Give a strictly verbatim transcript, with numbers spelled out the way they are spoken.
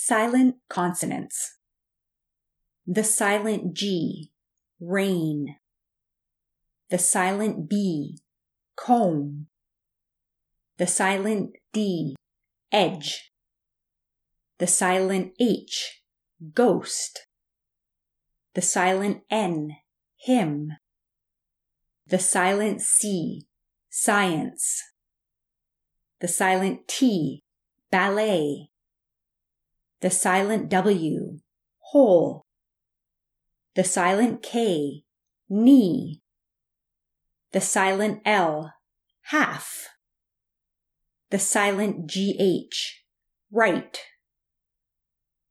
Silent consonants. The silent G, rain. The silent B, comb. The silent D, edge. The silent H, ghost. The silent N, hymn. The silent C, science. The silent T, ballet. The silent W, whole. The silent K, knee. The silent L, half. The silent G H, right.